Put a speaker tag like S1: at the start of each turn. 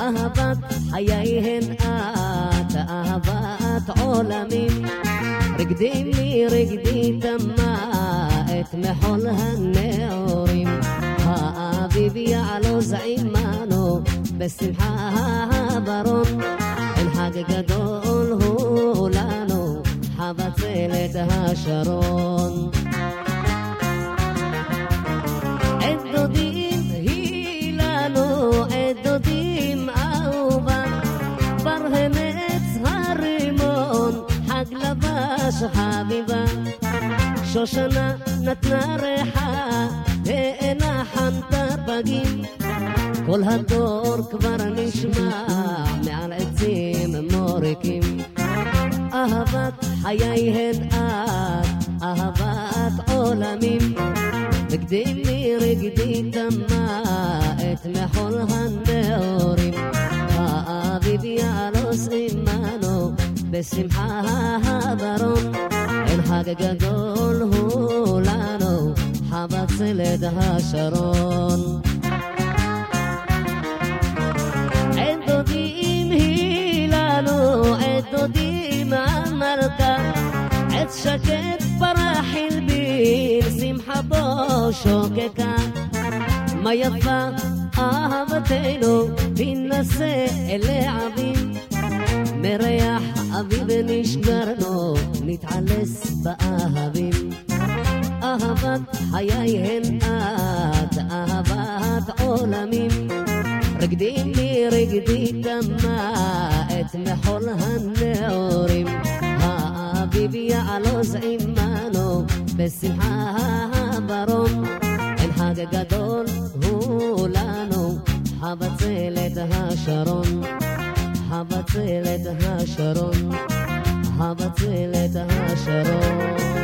S1: אהבת חייהן את, אהבת עולמים. רגדי לי רגדי תמה את מחול הנאורים. האביב יעלוז עמנו בשמחה הברון. אין חג גדול הוא לנו, חבצלת השרון. עת דודים היא לנו, עת דודים אהובה. ברהנץ הרימון, חג לבש חביבה. שושנה נתנה ריחה, העינה חנתה פגים. כל הדור כבר נשמע מעל עצים מוריקים. אהבת חייהן את, אהבת עולמים. רגדי לי רגדי תמה את מחול הנאורים. האביב יעלוז עמנו בשמחה הברון. אין חג גדול הוא לנו, חבצלת השרון. עת דודים היא לנו, עת דודים המלכה. עת שקט פרח הלבין, שמחה בו שוקקה. מה יפה אהבתנו, תנסה אלי אביב. מריח אביב נשגרנו, נתעלס באהבים. אהבת חייהן את, אהבת עולמים. רגדי לי רגדי תמה את מחול הנאורים. האביב יעלוז עמנו בשמחה הברון. אין חג גדול הוא לנו, חבצלת השרון. חבצלת השרון, חבצלת השרון.